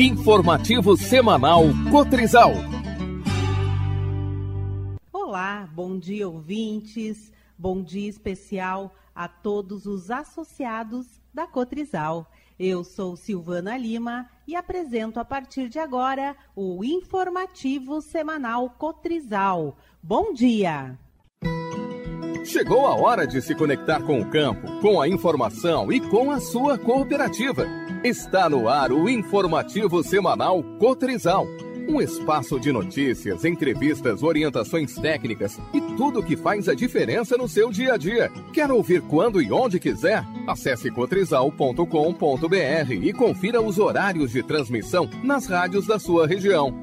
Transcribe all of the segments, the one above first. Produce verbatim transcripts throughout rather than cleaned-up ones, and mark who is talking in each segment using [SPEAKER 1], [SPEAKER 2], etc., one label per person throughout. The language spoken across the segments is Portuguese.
[SPEAKER 1] Informativo semanal Cotrizal.
[SPEAKER 2] Olá, bom dia ouvintes, bom dia especial a todos os associados da Cotrizal. Eu sou Silvana Lima e apresento a partir de agora o Informativo semanal Cotrizal. Bom dia!
[SPEAKER 1] Chegou a hora de se conectar com o campo, com a informação e com a sua cooperativa. Está no ar o Informativo semanal Cotrizal. Um espaço de notícias, entrevistas, orientações técnicas e tudo o que faz a diferença no seu dia a dia. Quer ouvir quando e onde quiser? Acesse cotrizal ponto com ponto br e confira os horários de transmissão nas rádios da sua região.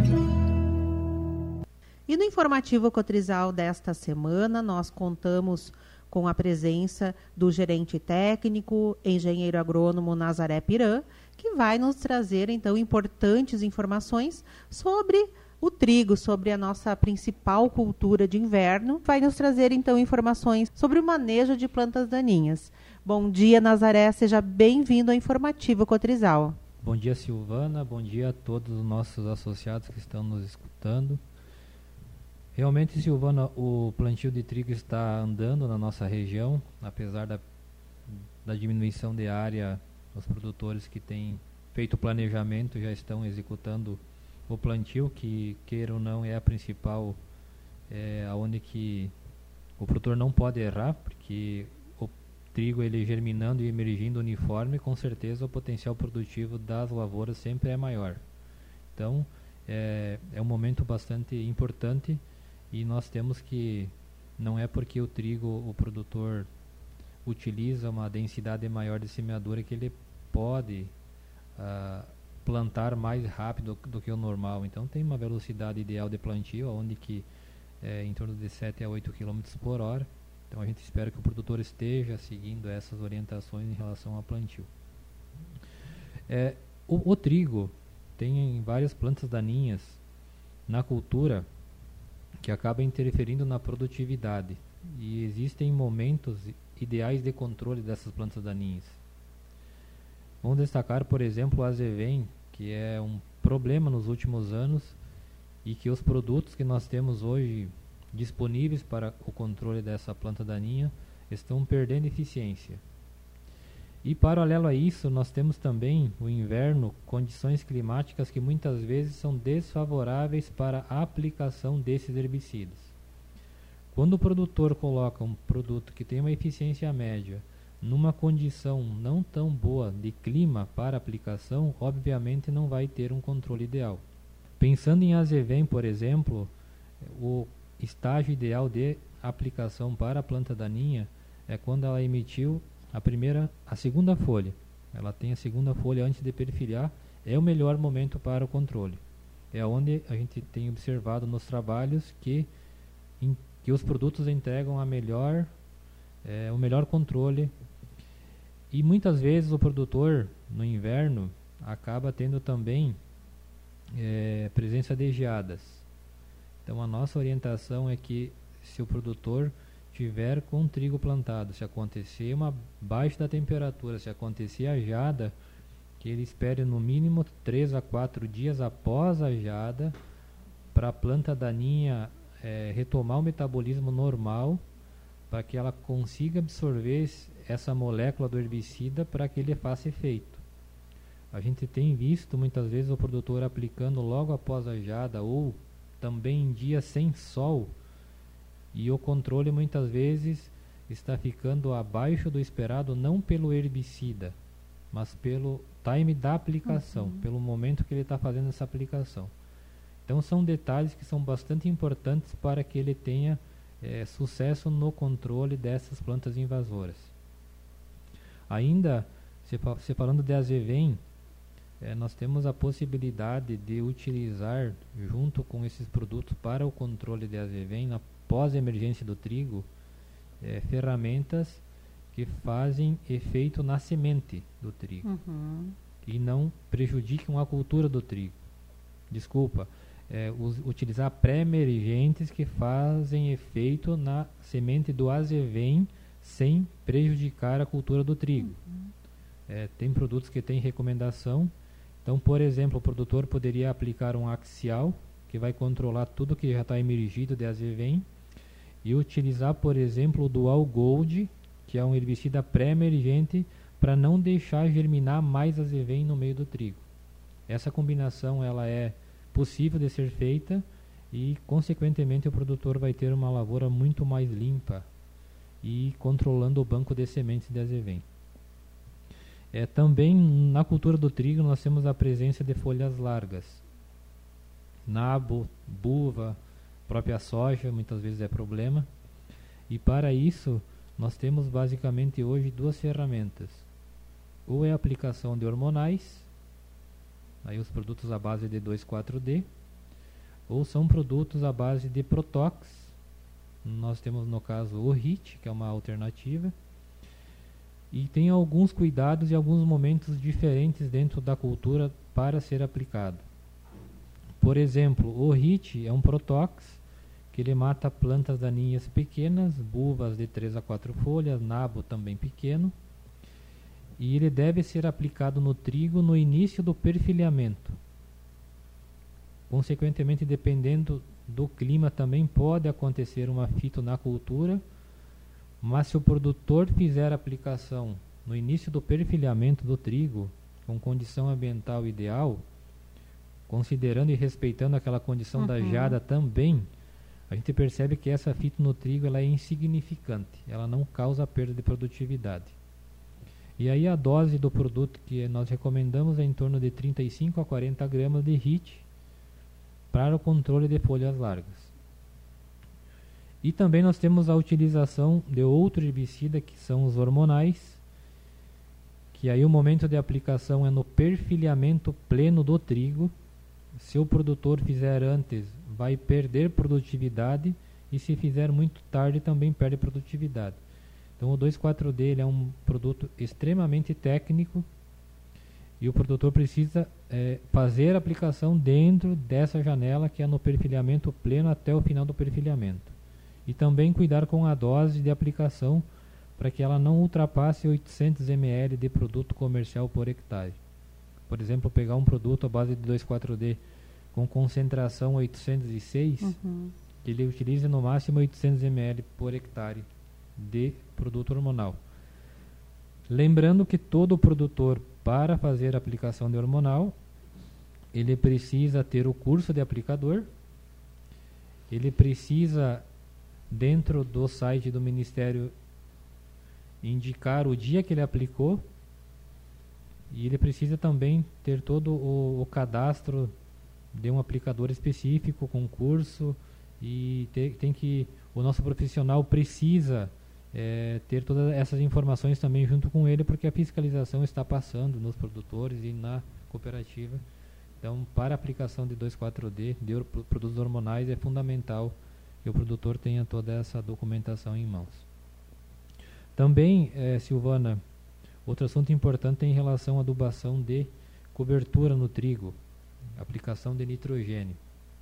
[SPEAKER 2] E no Informativo Cotrizal desta semana, nós contamos com a presença do gerente técnico, engenheiro agrônomo Nazaré Piran, que vai nos trazer, então, importantes informações sobre o trigo, sobre a nossa principal cultura de inverno. Vai nos trazer, então, informações sobre o manejo de plantas daninhas. Bom dia, Nazaré, seja bem-vindo ao Informativo Cotrizal.
[SPEAKER 3] Bom dia, Silvana, bom dia a todos os nossos associados que estão nos escutando. Realmente, Silvana, o plantio de trigo está andando na nossa região, apesar da, da diminuição de área. Os produtores que têm feito o planejamento já estão executando o plantio, que, queira ou não, é a principal, é, onde que o produtor não pode errar, porque o trigo, ele germinando e emergindo uniforme, com certeza o potencial produtivo das lavouras sempre é maior. Então, é, é um momento bastante importante e nós temos que, não é porque o trigo, o produtor utiliza uma densidade maior de semeadura que ele pode uh, plantar mais rápido do que o normal. Então tem uma velocidade ideal de plantio, onde que é em torno de sete a oito quilômetros por hora. Então a gente espera que o produtor esteja seguindo essas orientações em relação ao plantio. É, o, o trigo tem várias plantas daninhas na cultura que acabam interferindo na produtividade, e existem momentos ideais de controle dessas plantas daninhas. Vamos destacar, por exemplo, o azevém, que é um problema nos últimos anos e que os produtos que nós temos hoje disponíveis para o controle dessa planta daninha estão perdendo eficiência. E paralelo a isso, nós temos também o inverno, condições climáticas que muitas vezes são desfavoráveis para a aplicação desses herbicidas. Quando o produtor coloca um produto que tem uma eficiência média numa condição não tão boa de clima para aplicação, obviamente não vai ter um controle ideal. Pensando em azevém, por exemplo, o estágio ideal de aplicação para a planta daninha é quando ela emitiu a primeira, a segunda folha. Ela tem a segunda folha antes de perfilhar, é o melhor momento para o controle. É onde a gente tem observado nos trabalhos que, em, que os produtos entregam a melhor, é, o melhor controle. E muitas vezes o produtor, no inverno, acaba tendo também é, presença de geadas. Então a nossa orientação é que, se o produtor tiver com trigo plantado, se acontecer uma baixa da temperatura, se acontecer a geada, que ele espere no mínimo três a quatro dias após a geada para a planta daninha é, retomar o metabolismo normal, para que ela consiga absorver essa molécula do herbicida para que ele faça efeito. A gente tem visto muitas vezes o produtor aplicando logo após a geada ou também em dias sem sol, e o controle muitas vezes está ficando abaixo do esperado, não pelo herbicida, mas pelo time da aplicação, uhum. pelo momento que ele está fazendo essa aplicação. Então são detalhes que são bastante importantes para que ele tenha é, sucesso no controle dessas plantas invasoras. Ainda, se, se falando de azevém, é, nós temos a possibilidade de utilizar, junto com esses produtos para o controle de azevém, na pós-emergência do trigo, é, ferramentas que fazem efeito na semente do trigo uhum. e não prejudicam a cultura do trigo. Desculpa, é, us, utilizar pré-emergentes que fazem efeito na semente do azevém sem prejudicar a cultura do trigo. Uhum. É, tem produtos que têm recomendação, então Então, por exemplo, o produtor poderia aplicar um axial, que vai controlar tudo que já está emergido de azevém, e utilizar, por exemplo, o Dual Gold, que é um herbicida pré-emergente, para não deixar germinar mais azevém no meio do trigo. Essa combinação ela é possível de ser feita e, consequentemente, o produtor vai ter uma lavoura muito mais limpa e controlando o banco de sementes de azevém. É, também na cultura do trigo nós temos a presença de folhas largas. Nabo, buva, própria soja, muitas vezes é problema. E para isso nós temos basicamente hoje duas ferramentas. Ou é a aplicação de hormonais, aí os produtos à base de dois quatro D, ou são produtos à base de Protox. Nós temos no caso o R I T, que é uma alternativa. E tem alguns cuidados e alguns momentos diferentes dentro da cultura para ser aplicado. Por exemplo, o R I T é um Protox, que ele mata plantas daninhas pequenas, buvas de três a quatro folhas, nabo também pequeno. E ele deve ser aplicado no trigo no início do perfilhamento. Consequentemente, dependendo do clima, também pode acontecer uma fito na cultura, mas se o produtor fizer a aplicação no início do perfilhamento do trigo, com condição ambiental ideal, considerando e respeitando aquela condição uhum. da geada também, a gente percebe que essa fito no trigo ela é insignificante, ela não causa perda de produtividade. E aí a dose do produto que nós recomendamos é em torno de trinta e cinco a quarenta gramas de R I T para o controle de folhas largas. E também nós temos a utilização de outro herbicida, que são os hormonais, que aí o momento de aplicação é no perfilhamento pleno do trigo. Se o produtor fizer antes, vai perder produtividade, e se fizer muito tarde, também perde produtividade. Então o dois quatro D ele é um produto extremamente técnico, e o produtor precisa é, fazer a aplicação dentro dessa janela, que é no perfilhamento pleno até o final do perfilhamento. E também cuidar com a dose de aplicação para que ela não ultrapasse oitocentos mililitros de produto comercial por hectare. Por exemplo, pegar um produto à base de dois quatro D com concentração oitocentos e seis, uhum. que ele utilize no máximo oitocentos mililitros por hectare de produto hormonal. Lembrando que todo produtor, para fazer a aplicação de hormonal, ele precisa ter o curso de aplicador, ele precisa, dentro do site do Ministério, indicar o dia que ele aplicou, e ele precisa também ter todo o, o cadastro de um aplicador específico, com curso, e te, tem que, o nosso profissional precisa é, ter todas essas informações também junto com ele, porque a fiscalização está passando nos produtores e na cooperativa. Então, para a aplicação de dois quatro D de or, produtos hormonais, é fundamental que o produtor tenha toda essa documentação em mãos. Também, eh, Silvana, outro assunto importante tem em relação à adubação de cobertura no trigo, aplicação de nitrogênio.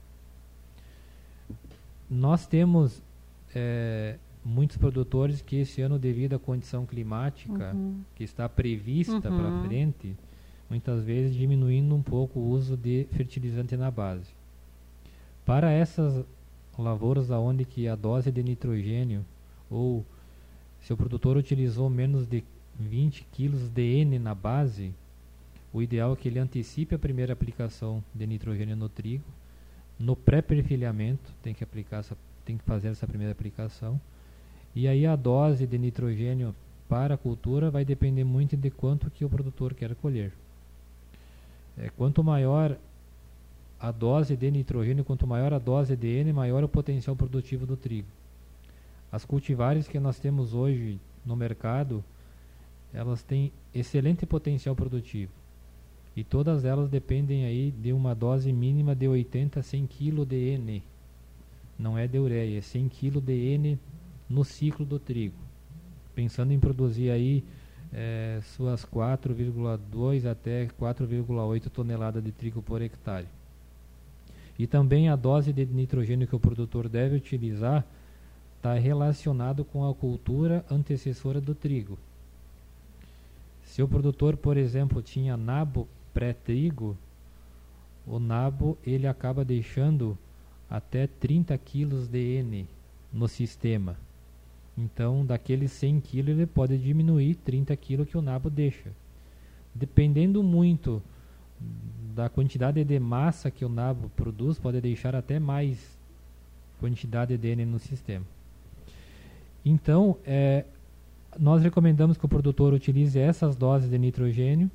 [SPEAKER 3] Nós temos eh, muitos produtores que esse ano, devido à condição climática uhum. que está prevista uhum. para frente, muitas vezes diminuindo um pouco o uso de fertilizante na base. Para essas lavouras onde que a dose de nitrogênio, ou se o produtor utilizou menos de vinte quilos de N na base, o ideal é que ele antecipe a primeira aplicação de nitrogênio no trigo. No pré-perfilhamento tem que aplicar essa, tem que fazer essa primeira aplicação, e aí a dose de nitrogênio para a cultura vai depender muito de quanto que o produtor quer colher. É, quanto maior a dose de nitrogênio, quanto maior a dose de N, maior o potencial produtivo do trigo. As cultivares que nós temos hoje no mercado, elas têm excelente potencial produtivo, e todas elas dependem aí de uma dose mínima de oitenta a cem quilos de N. Não é de ureia, é cem quilos de N no ciclo do trigo, pensando em produzir aí é, suas quatro vírgula dois até quatro vírgula oito toneladas de trigo por hectare. E também a dose de nitrogênio que o produtor deve utilizar está relacionado com a cultura antecessora do trigo. Se o produtor, por exemplo, tinha nabo pré-trigo, o nabo ele acaba deixando até trinta quilos de N no sistema. Então, daqueles cem quilos, ele pode diminuir trinta quilos que o nabo deixa. Dependendo muito da quantidade de massa que o nabo produz, pode deixar até mais quantidade de N no sistema. Então, é, nós recomendamos que o produtor utilize essas doses de nitrogênio.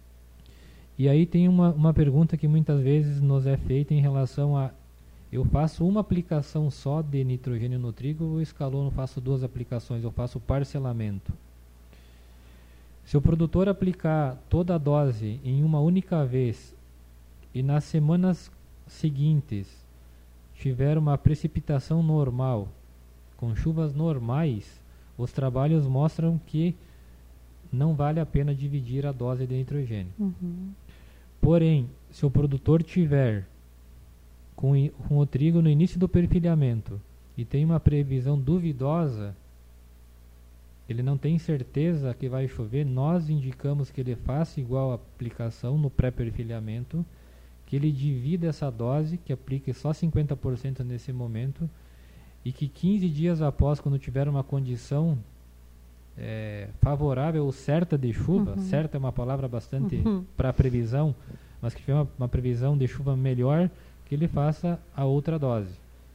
[SPEAKER 3] E aí tem uma, uma pergunta que muitas vezes nos é feita em relação a: eu faço uma aplicação só de nitrogênio no trigo ou escalono, faço duas aplicações, eu faço parcelamento? Se o produtor aplicar toda a dose em uma única vez e nas semanas seguintes tiver uma precipitação normal, com chuvas normais, os trabalhos mostram que não vale a pena dividir a dose de nitrogênio. Uhum. Porém, se o produtor tiver com, com o trigo no início do perfilhamento e tem uma previsão duvidosa, ele não tem certeza que vai chover, nós indicamos que ele faça igual a aplicação no pré-perfilhamento, que ele divida essa dose, que aplique só cinquenta por cento nesse momento, e que quinze dias após, quando tiver uma condição é, favorável ou certa de chuva, uhum. certa é uma palavra bastante uhum. para previsão, mas que tiver uma, uma previsão de chuva melhor, que ele faça a outra dose.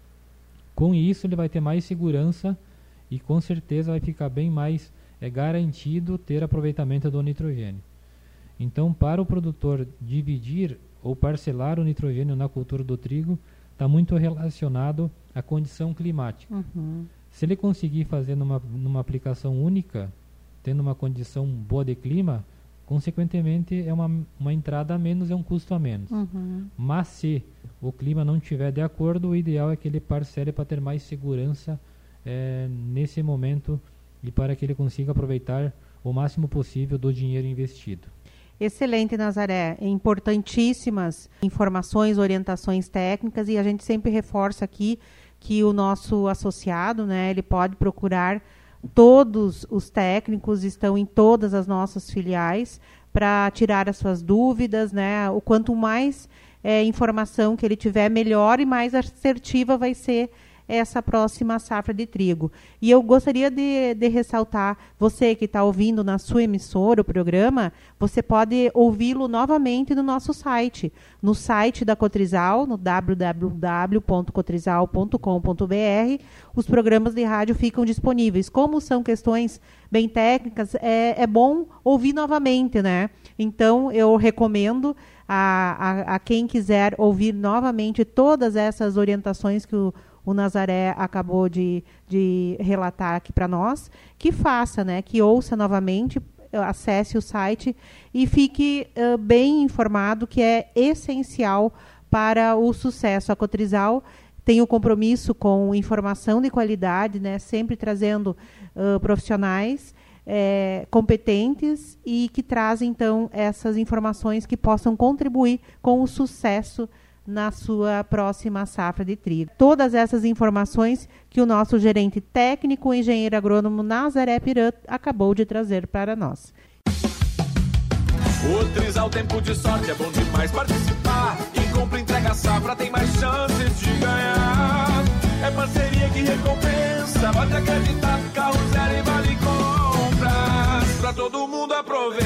[SPEAKER 3] Com isso, ele vai ter mais segurança e com certeza vai ficar bem mais é, garantido ter aproveitamento do nitrogênio. Então, para o produtor dividir ou parcelar o nitrogênio na cultura do trigo, está muito relacionado à condição climática. Uhum. Se ele conseguir fazer numa, numa aplicação única, tendo uma condição boa de clima, consequentemente é uma, uma entrada a menos, é um custo a menos. Uhum. Mas se o clima não estiver de acordo, o ideal é que ele parcele para ter mais segurança é, nesse momento e para que ele consiga aproveitar o máximo possível do dinheiro investido.
[SPEAKER 2] Excelente, Nazaré. Importantíssimas informações, orientações técnicas, e a gente sempre reforça aqui que o nosso associado, né, ele pode procurar todos os técnicos, estão em todas as nossas filiais para tirar as suas dúvidas, né? O quanto mais é, informação que ele tiver, melhor e mais assertiva vai ser essa próxima safra de trigo. E eu gostaria de, de ressaltar, você que está ouvindo na sua emissora o programa, você pode ouvi-lo novamente no nosso site, no site da Cotrizal, no w w w ponto cotrizal ponto com ponto b r. Os programas de rádio ficam disponíveis. Como são questões bem técnicas, é, é bom ouvir novamente, né? Então, eu recomendo a, a, a quem quiser ouvir novamente todas essas orientações que o o Nazaré acabou de, de relatar aqui para nós, que faça, né, que ouça novamente, acesse o site e fique uh, bem informado, que é essencial para o sucesso. A Cotrizal tem o compromisso com informação de qualidade, né, sempre trazendo uh, profissionais é, competentes e que trazem, então, essas informações que possam contribuir com o sucesso na sua próxima safra de trigo. Todas essas informações que o nosso gerente técnico, o engenheiro agrônomo Nazaré Pirã, acabou de trazer para nós.
[SPEAKER 4] Cotrizal, tempo de sorte, é bom demais participar. Quem compra, entrega a safra, tem mais chances de ganhar. É parceria que recompensa, pode acreditar. Carro zero e vale compras, pra todo mundo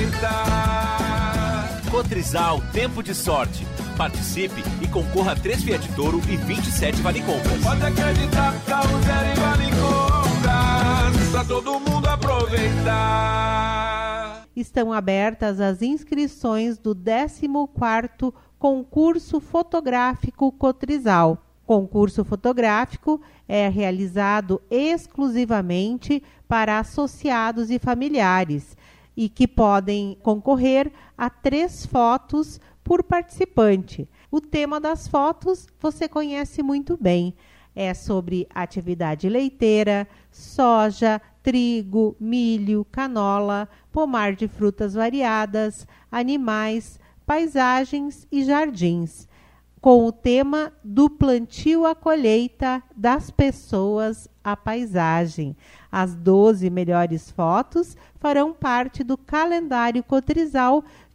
[SPEAKER 4] aproveitar.
[SPEAKER 5] Cotrizal, tempo de sorte. Participe e concorra a três Fiat Toro e vinte e sete Vale Compras.
[SPEAKER 4] Pode acreditar, carro zero e vale compras, pra todo mundo aproveitar.
[SPEAKER 2] Estão abertas as inscrições do décimo quarto Concurso Fotográfico Cotrizal. Concurso fotográfico é realizado exclusivamente para associados e familiares e que podem concorrer a três fotos por participante. O tema das fotos você conhece muito bem. É sobre atividade leiteira, soja, trigo, milho, canola, pomar de frutas variadas, animais, paisagens e jardins, com o tema do plantio à colheita, das pessoas à paisagem. As doze melhores fotos farão parte do calendário Cotrizal,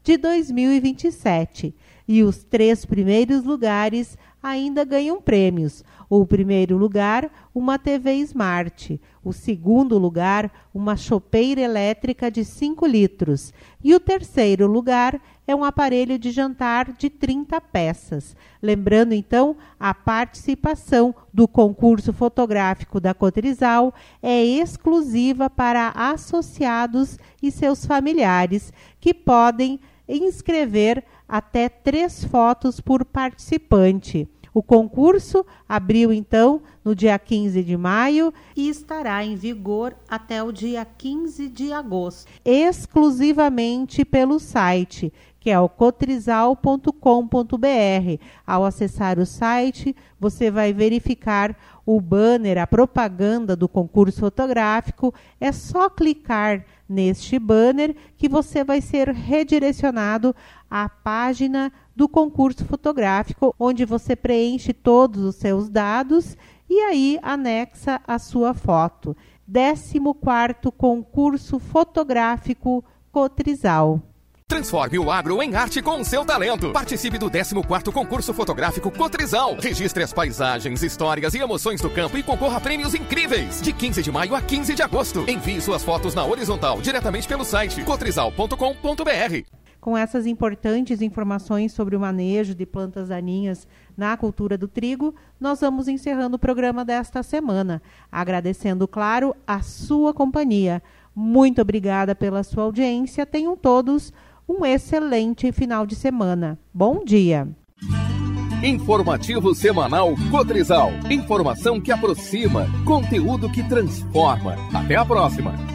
[SPEAKER 2] de dois mil e vinte e sete. E os três primeiros lugares ainda ganham prêmios. O primeiro lugar, uma T V Smart. O segundo lugar, uma chopeira elétrica de cinco litros. E o terceiro lugar é um aparelho de jantar de trinta peças. Lembrando, então, a participação do concurso fotográfico da Cotrizal é exclusiva para associados e seus familiares, que podem inscrever até três fotos por participante. O concurso abriu, então, no dia quinze de maio e estará em vigor até o dia quinze de agosto, exclusivamente pelo site, que é o cotrizal ponto com ponto b r. Ao acessar o site, você vai verificar o banner, a propaganda do concurso fotográfico. É só clicar neste banner que você vai ser redirecionado à página do concurso fotográfico, onde você preenche todos os seus dados e aí anexa a sua foto. décimo quarto Concurso Fotográfico Cotrizal.
[SPEAKER 1] Transforme o agro em arte com o seu talento. Participe do décimo quarto Concurso Fotográfico Cotrizal. Registre as paisagens, histórias e emoções do campo e concorra a prêmios incríveis. De quinze de maio a quinze de agosto. Envie suas fotos na horizontal diretamente pelo site cotrizal ponto com ponto b r.
[SPEAKER 2] Com essas importantes informações sobre o manejo de plantas daninhas na cultura do trigo, nós vamos encerrando o programa desta semana, agradecendo, claro, a sua companhia. Muito obrigada pela sua audiência. Tenham todos um excelente final de semana. Bom dia!
[SPEAKER 1] Informativo Semanal Cotrizal. Informação que aproxima, conteúdo que transforma. Até a próxima!